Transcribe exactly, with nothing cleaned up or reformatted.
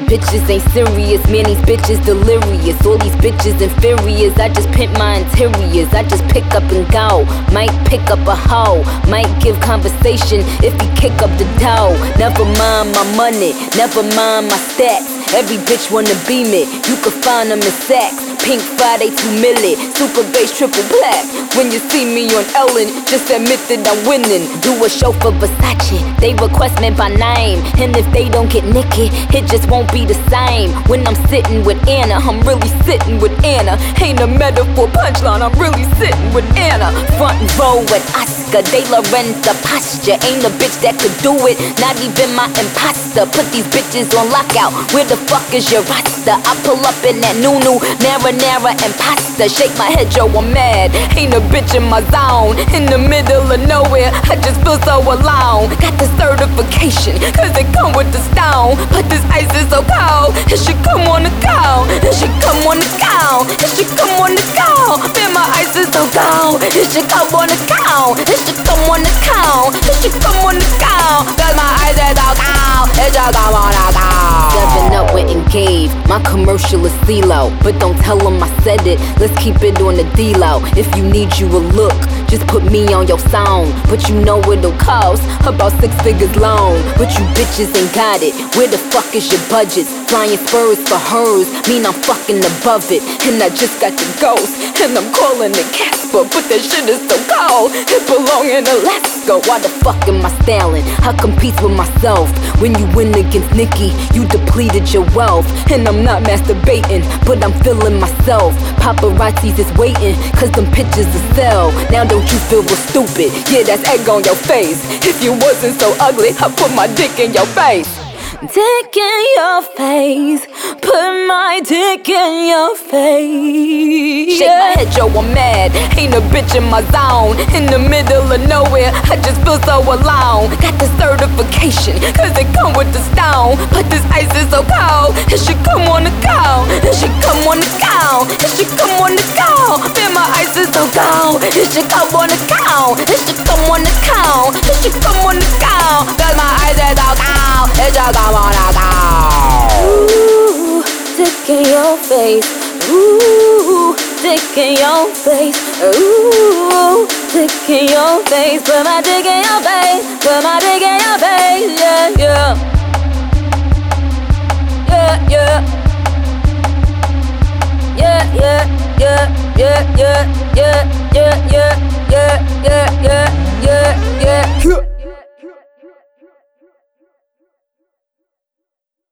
bitches ain't serious, man, these bitches delirious. All these bitches inferiors, I just pimp my interiors. I just pick up and go, might pick up a hoe, might give conversation if he kick up the dough. Never mind my money, never mind my stats. Every bitch wanna be me, you can find them in Saks. Pink Friday, two milli, super bass, triple black. When you see me on Ellen, just admit that I'm winning. Do a show for Versace, they request me by name. And if they don't get Nicki, it just won't be the same. When I'm sitting with Anna, I'm really sitting with Anna. Ain't a metaphor punchline, I'm really sitting with Anna. Front row with Oscar, De La Renta posture. Ain't a bitch that could do it, not even my imposter. Put these bitches on lockout, where the fuck is your roster? I pull up in that new-new, marinara and pasta. Shake my head, yo, I'm mad. Ain't a bitch in my zone, in the middle of nowhere, I just feel so alone. Got the certification, cause it come with the stone. But this ice is so cold, it should come on the go. It should come on the go, it should come on the go. Man, my ice is so cold, it should come on the go. It should come on the go, it should come on the go. Cause my ice is so cold, it should come on the go. Seven up went and gave, my commercial is CeeLo. But don't tell them I said it, let's keep it on the D-Lo. If you need you a look, just put me on your song. But you know it'll cost about six figures long. But you bitches ain't got it, where the fuck is your budget? Flying spurs for hers, mean I'm fucking above it. And I just got the ghost, and I'm calling it Casper. But that shit is so cold, it belong in Alaska. Why the fuck am I styling? I compete with myself. When you win against Nicki, you depleted your wealth. And I'm not masturbating, but I'm feeling myself. Paparazzis is waiting, cause them pictures are sell. Now don't you feel real stupid? Yeah, that's egg on your face. If you wasn't so ugly, I put my dick in your face. Dick in your face, put my dick in your face. Shake my head, yo, I'm mad. Ain't a bitch in my zone, in the middle of nowhere, I just feel so alone. Got the certification, cause it come with the stone. But this ice is so cold, it should come on the go. It should come on the go, it should come on the go. Man, my ice is so cold, it should come on the go. It should come on the go, it should come on the go. Cause my ice is so cold, it should come on the go. Ooh, dick in your face. Ooh, dick in your face. Ooh, dick in your face. Put my dick in your face. Put my dick in your face. Yeah, yeah. Yeah, yeah. Yeah, yeah, yeah, yeah, yeah, yeah, yeah, yeah, yeah, yeah, yeah.